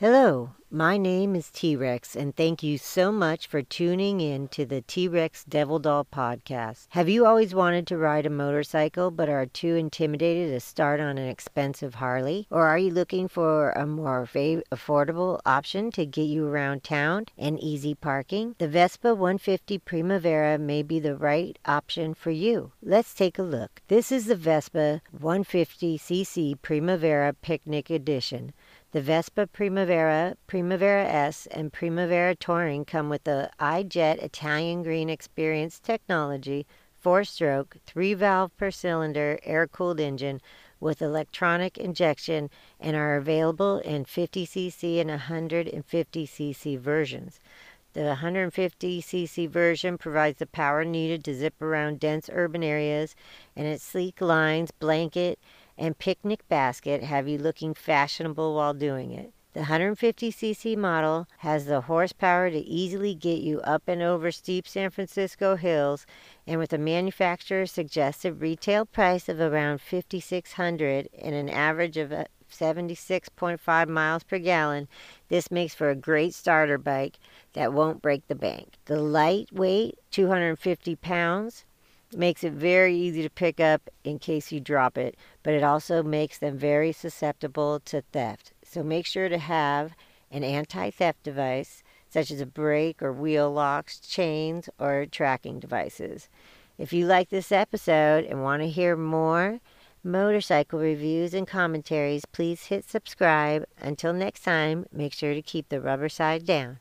Hello, my name is T-Rex, and thank you so much for tuning in to the T-Rex Devil Doll podcast. Have you always wanted to ride a motorcycle but are too intimidated to start on an expensive Harley? Or are you looking for a more affordable option to get you around town and easy parking? The Vespa 150 Primavera may be the right option for you. Let's take a look. This is the Vespa 150cc Primavera Picnic Edition. The Vespa Primavera, Primavera S, and Primavera Touring come with the iJet Italian Green Experience technology, 4-stroke, 3-valve per cylinder, air-cooled engine with electronic injection and are available in 50cc and 150cc versions. The 150cc version provides the power needed to zip around dense urban areas, and its sleek lines, blanket, and picnic basket have you looking fashionable while doing it. The 150cc model has the horsepower to easily get you up and over steep San Francisco hills, and with a manufacturer's suggested retail price of around $5,600 and an average of 76.5 miles per gallon, this makes for a great starter bike that won't break the bank. The lightweight, 250 pounds, makes it very easy to pick up in case you drop it, but it also makes them very susceptible to theft. So make sure to have an anti-theft device, such as a brake or wheel locks, chains, or tracking devices. If you like this episode and want to hear more motorcycle reviews and commentaries, please hit subscribe. Until next time, make sure to keep the rubber side down.